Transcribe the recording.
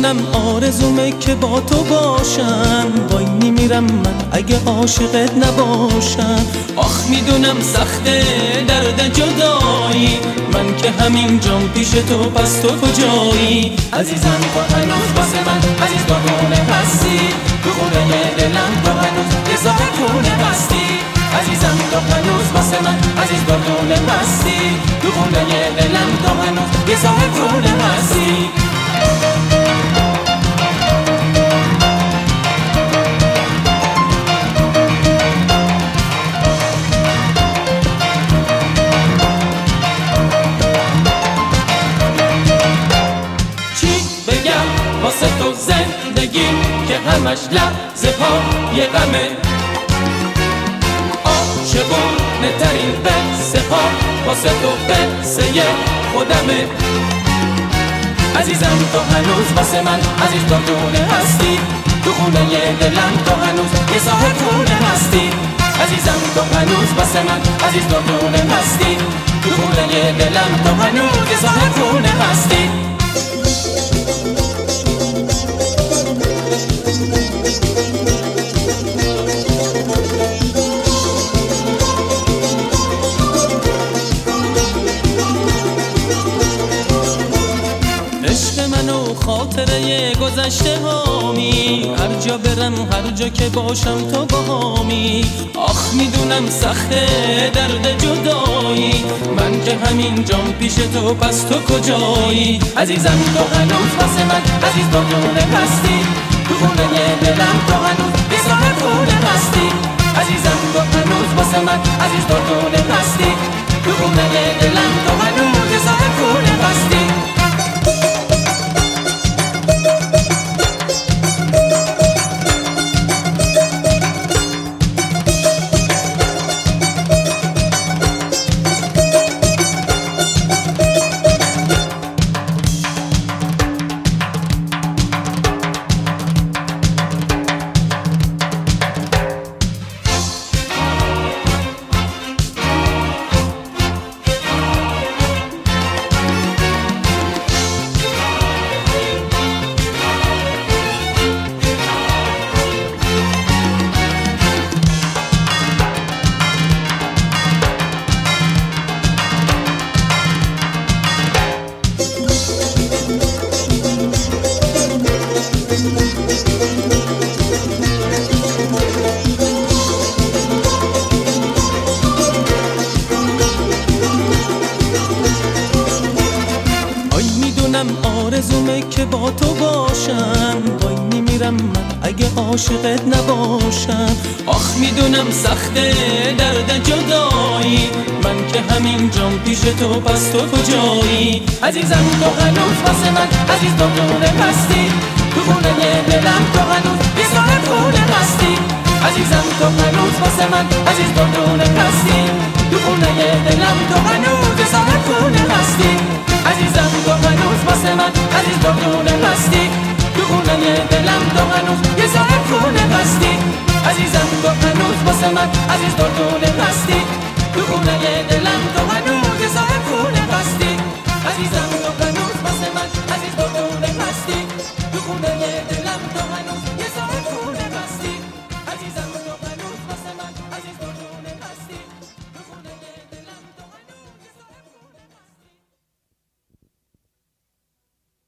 میدونم آرزومه که با تو باشم، وای نمیرم من اگه عاشقت نباشم. آخ میدونم سخته درد جدایی، من که همین جام پیش تو، پس تو کجایی؟ عزیزم تو هنوز واسه من عزیز دادونه هستی، تو خونه دلم تو هنوز یه ذره خونه هستی. عزیزم تو هنوز واسه من عزیز دادونه هستی، تو خونه دلم تو هنوز یه ذره خونه هستی. واسه تو زندگی که همش لحظه پای غمه، عاشقونه ترین قصه ها واسه تو قصه خودمه. عزیزم تو هنوز واسه من عزیز دادونه هستی، تو خونه دلم تو هنوز یه صاحب خونه هستی. عزیزم تو هنوز واسه من عزیز دادونه هستی، تو خونه دلم تو هنوز یه صاحب خونه هستی. عشق من و خاطره گذشته هامی، هر جا برم هر جا که باشم تو باهامی. آخ میدونم سخته درد جدایی، من که همین جام پیش تو، پس تو کجایی؟ عزیزم تو هنوز واسه من عزیز دادونه هستی، تو خونه دلم تو هنوز یه صاحب خونه هستی. عزیزم تو هنوز واسه من عزیز دادونه هستی، تو خونه دلم تو هنوز یه صاحب خونه هستی. آرزومه که با تو باشم، وای نمیرم من اگه عاشقت نباشم. آخ میدونم سخته درد جدایی، من که همین جام پیش تو، پس تو کجایی؟ عزیزم تو هنوز واسه من عزیز دادونه هستی، تو خونه دلم تو هنوز یه صاحب خونه هستی. عزیزم تو هنوز واسه من عزیز دادونه هستی، تو خونه دلم تو هنوز یه صاحب خونه هستی. عزیزم تو هنوز واسه من عزیز دادونه هستی، تو خونه دلم تو هنوز یه صاحب خونه هستی. عزیزم تو هنوز واسه من عزیز دادونه هستی، تو خونه دلم تو هنوز یه صاحب خونه هستی. عزیزم